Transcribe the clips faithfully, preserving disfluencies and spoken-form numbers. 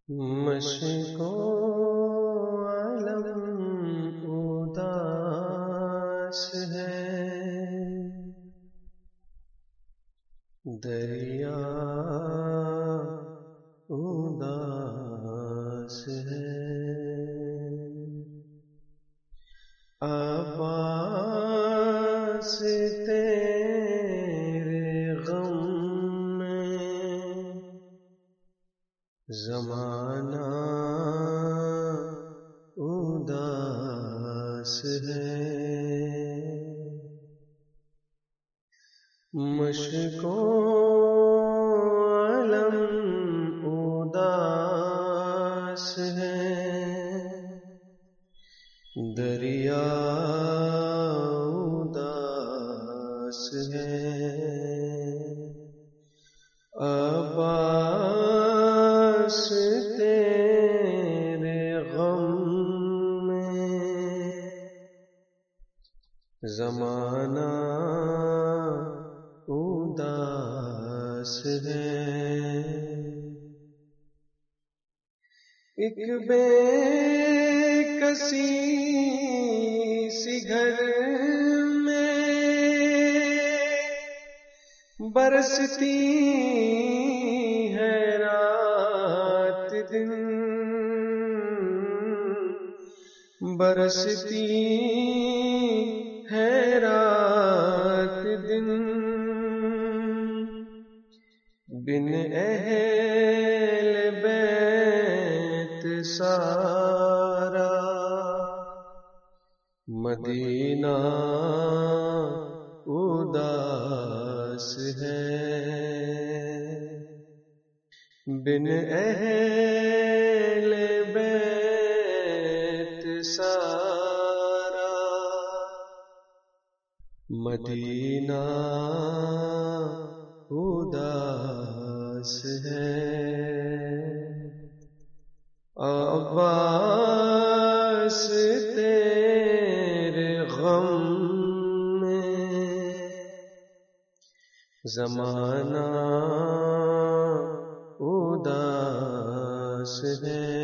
مشرق و عالم اداس ہے، دریا اداس ہے، عباس تیرے غم میں زمانہ اداس ہے، مشرق و عالم اداس ہے، دریا اداس ہے، عباس تیرے غم میں زمانہ اداس ہے، ایک بے کسی سی گھر میں برستی ہے رات دن، برستی ہے رات دن، بن اہل بیت سارا مدینہ اداس ہے، بن اہل بیت سارا مدینہ اداس ہے، عباس تیرے غم میں زمانہ اداس ہے،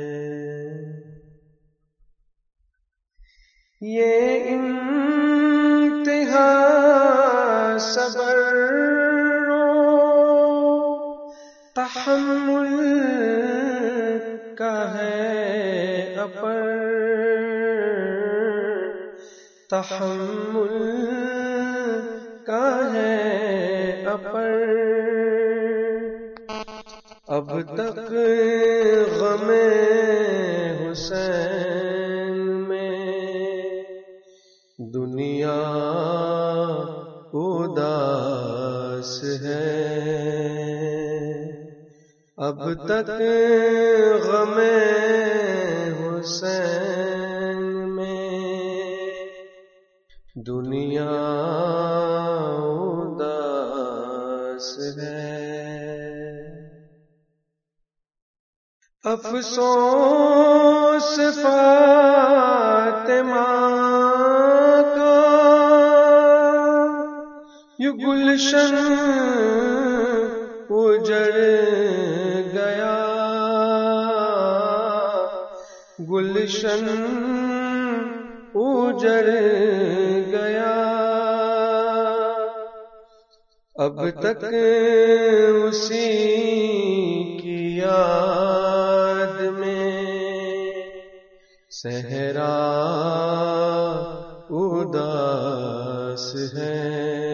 یہ انتہا صبر و تحمل کا ہے اپر، تحمل کا ہے اپر، اب تک غم حسین میں دنیا اداس ہے، اب تک غم حسین میں دنیا اداس ہے، افسوس فاطمہ کا یہ گلشن اجڑ گیا، گلشن اجڑ گیا، اب تک اسی کی یاد میں صحرا اداس ہے،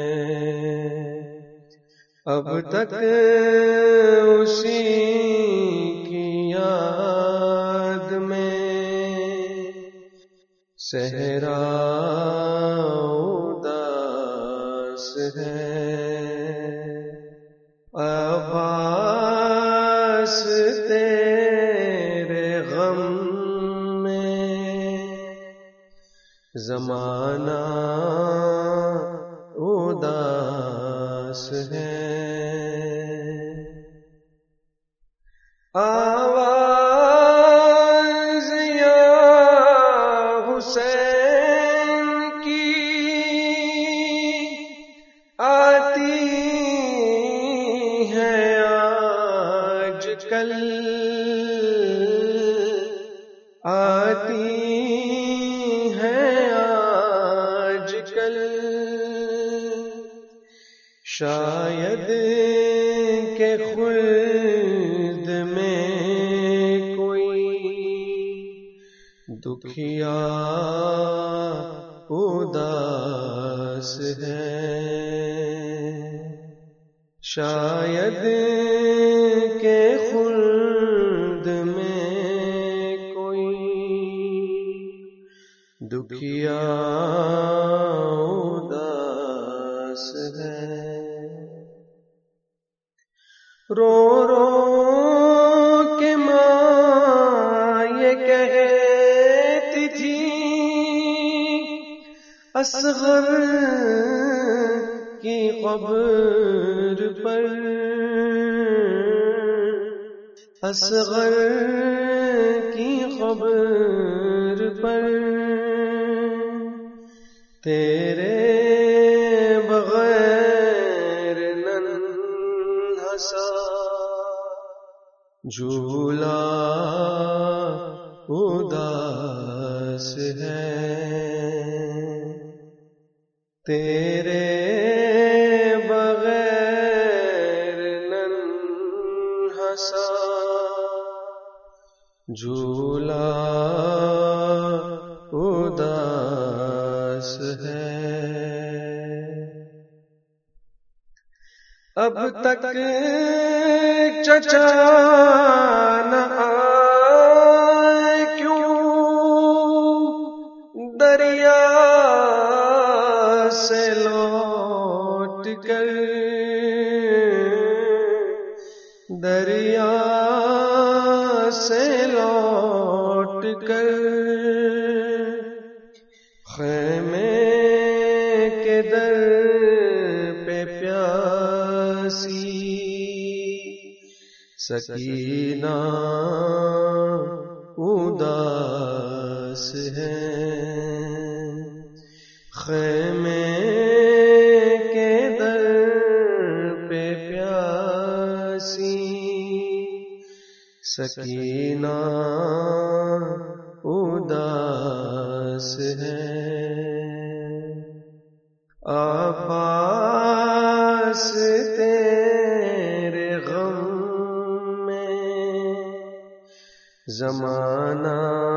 اب تک اسی کی یاد میں صحرا اداس ہے، عباس تیرے غم میں زمانہ اداس ہے، آواز یا حسین کی آتی ہے آج کل آتی ہیں آج کل، شاید کہ خلد میں کوئی دکھیا اداس ہے، شاید کہ خلد میں کوئی دکھیا اداس ہے۔ رو رو کے ماں یہ کہتی تھی اصغر کی قبر پر، اصغر کی قبر پر تیرے بغیر ننھا سا جھولا اداس ہے، تیرے بغیر ننھا سا جھولا اداس ہے۔ اب تک چچا نہ آئے کیوں دریا سے لوٹ کر، دریا سے لوٹ کر خیمے کے در پہ پیاسی سکینہ اداس ہے، خیمے کے در پہ پیاسی سکینہ اداس ہے۔ عباس تیرے غم میں زمانہ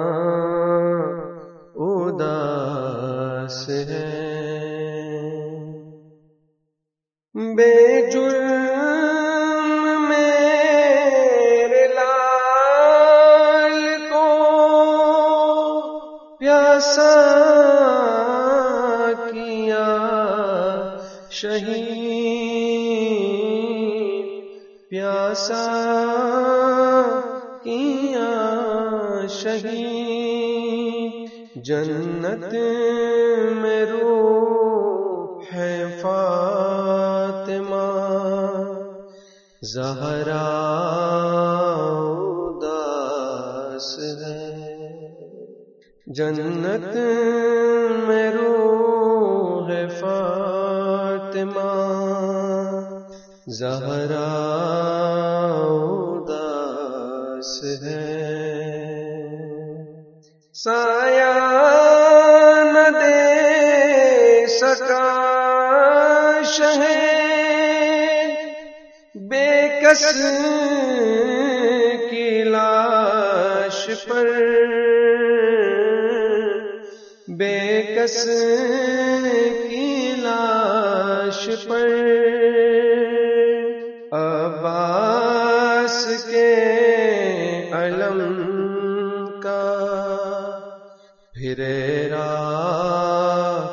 اداس ہے، بے جرم میرے لال کو پیاسا کیا شہید، پیاسا کیا شہید، جنت میں روح ہے فاطمہ زہرا اداس ہے، جنت میں روح ہے فاطمہ زہرا اداس ہے، سایہ نہ دے سکا شہ بے کس کی لاش پر، بے کس کی لاش پر عباس کے علم کا پھرے راہ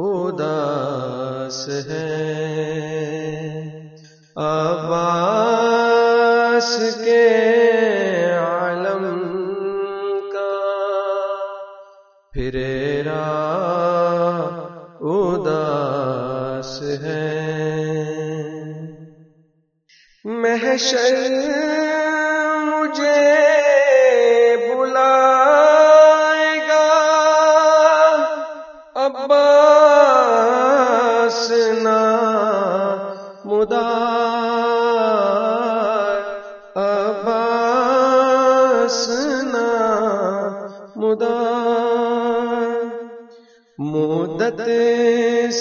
اداس ہے، عباس کے علم کا پھرے راہ اداس ہے، محشر مجھے بلائے گا عباس نامدار، عباس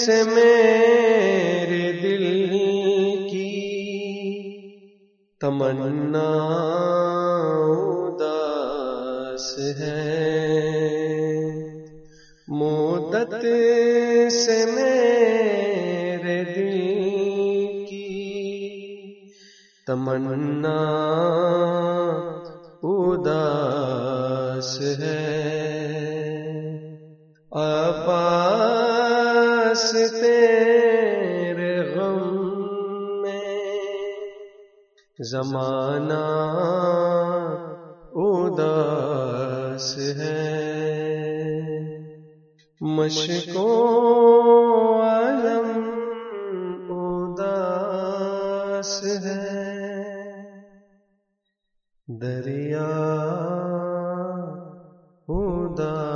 سے میرے دل کی تمنا اداس ہے، مدت سے میرے دل کی تمنا اداس ہے، عباس تیرے غم میں زمانہ اداس ہے، مشکو عالم اداس ہے، دریا اداس